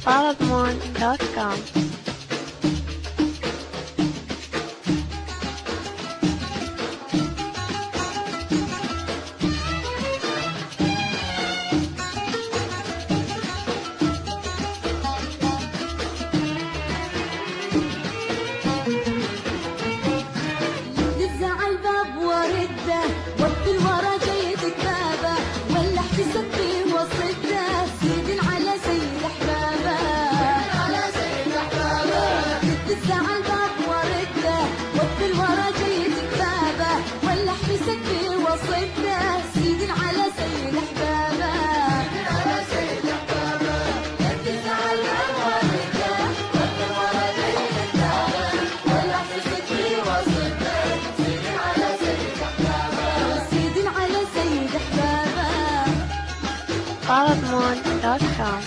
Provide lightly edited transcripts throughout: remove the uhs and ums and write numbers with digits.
arabmon.com. وقت الورا جاي تكتابه ولا احتسب فيه وصيته سيد على سيد احبابه على سيد احبابه تتزعل باب ورده وقت الورا جاي تكتابه ولا احتسب فيه وصيته سيد على سيد احبابه على سيد احبابه تتزعل باب ورده وقت الورا جاي تكتابه ولا احتسب فيه وصيته سيد على سيد arabmon.com.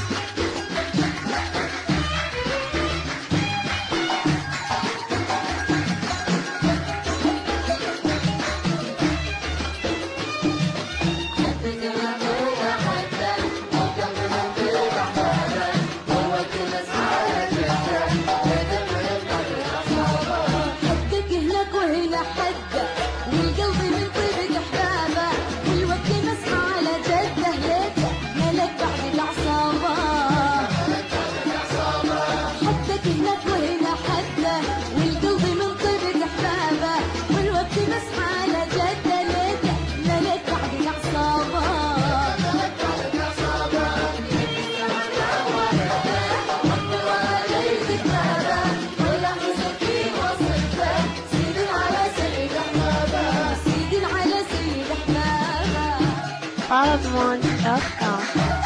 arabmon.com.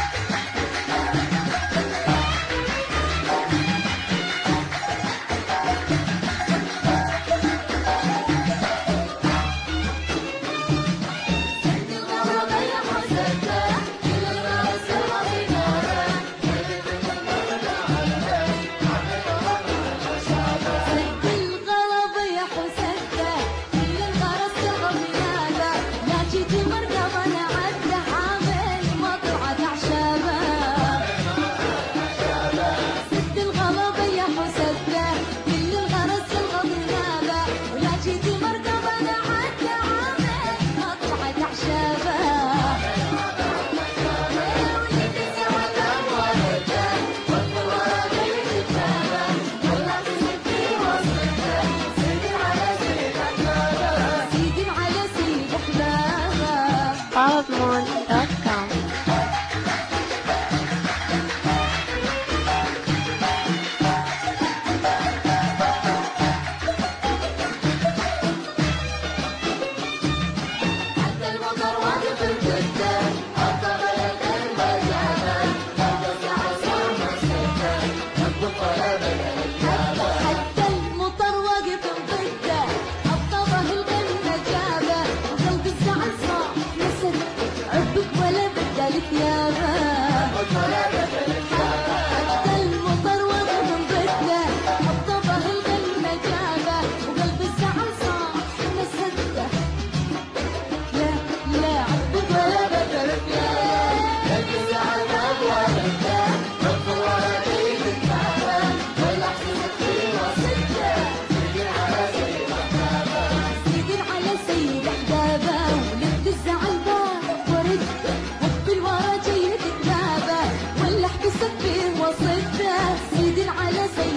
arabmon.com.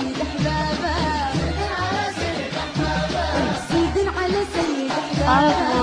arabmon.com.